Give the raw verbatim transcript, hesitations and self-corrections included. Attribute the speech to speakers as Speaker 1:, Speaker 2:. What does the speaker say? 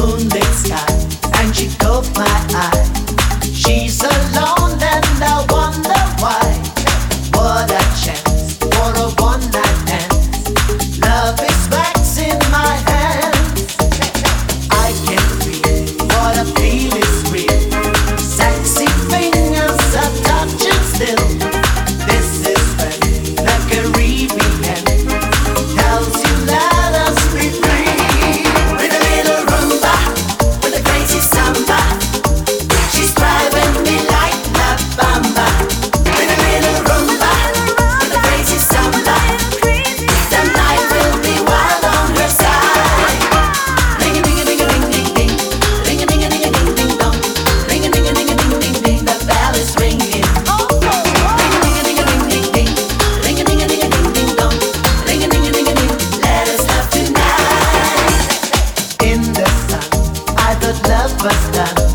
Speaker 1: moonlit sky, and she caught my eye. She's alone and I wonder why. What a chance for a one night stand. Love is wax in my hands. I can feel what I feel is real. Sexy fingers are touching still. This is when the Caribbean tells you let us be free. With a little rumba, with a crazy samba, she's driving me like La Bamba. With a little rumba, with a crazy samba, the night will be wild on her side. Ring a ding a ding a ding ding ding, ring a ding a ding a ding ding dong, ring a ding a ding a ding ding ding. The bell is ringing. Ring a ding a ding a ding ding ding, ring a ding a ding a ding ding dong, ring a ding a ding a ding. Let us love tonight. In the sun, I thought love was done.